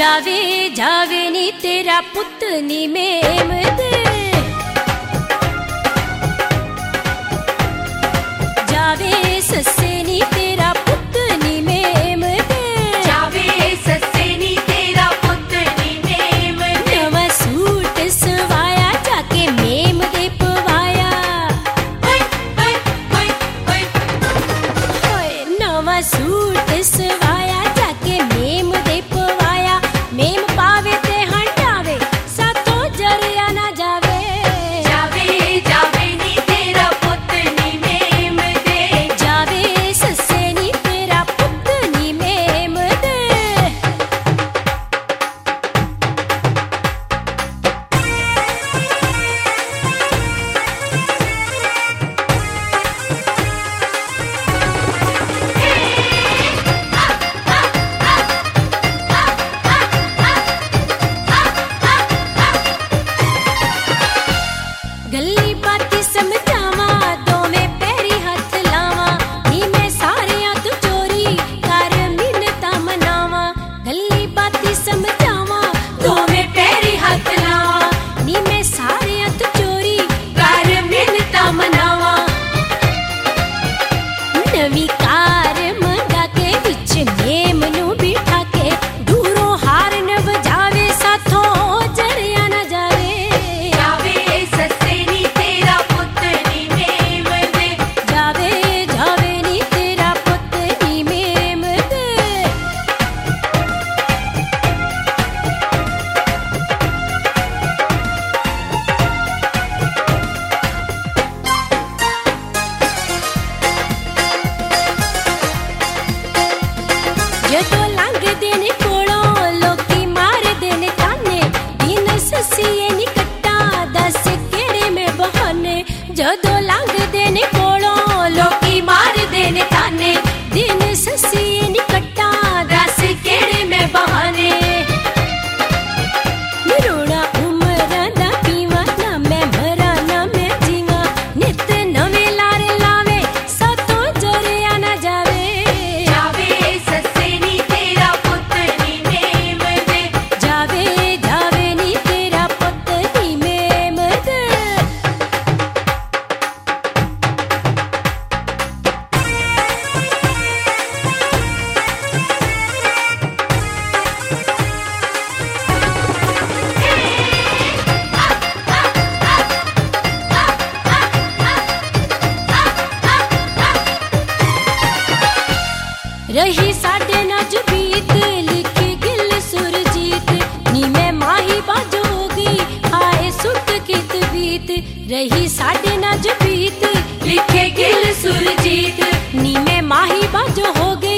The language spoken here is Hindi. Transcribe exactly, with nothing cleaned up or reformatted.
जावे जावे नी तेरा पुत नी मेम दे, जावे सस्से नी तेरा पुत नी मेम दे, जावे सस्से नी तेरा पुत नी मेम दे। नवा सूट सवाया जाके मेम दे पवाया, होय होय होय होय होए नवा सूट सवाया जाके मेम दे पवाया, मेम पावे ते हटावे साथों जरिया ना जावे, जावे जावे नी तेरा पुत नी मेम दे, जावे सस्से नी तेरा पुत नी मेम दे। गल्ली बाती समझावा दोवें पैरी हथ लावा, नी मैं सारियां तू चोरी कर मिन्नता मनावा, गल्ली बाती समझावा दोवें पैरी हथ लावा, नी मैं सारियां तू चोरी कर मिन्नता मनावा। नवी कार मंगा के विच मेम नू बिठा के, दूरों हारन बजावे साथों जरिया ना जावे, जावे सस्से नी तेरा पुत नी मेम दे, जावे जावे नी तेरा पुत नी मेम दे। जदों लंघदे ने कोलों लोकी मारदे ने ताने, दिन सस्सीए नी कट्टा दस केड़े में बहाने, जदों लंघदे ने कोलों लोकी मारदे ने ताने, दिन सस्सीए नी कट्टा दस केड़े में बहाने। निरोड़ा उमरां दा पीवा, ना मैं मरा ना मैं जीवा, नित नवे लारे लावे साथों जरिया ना जावे, जावे सस्से नी तेरा पुत नी मेम दे, जावे जावे नी तेरा पुत नी मेम दे। रही साडे नाज बीत लिखी गिल सुरजीत, नी मैं माही बाजो होगी आए सुट कित बीत, रही साडे नाज बीत लिखे गिल सुरजीत, नी मैं माही बाजो होगी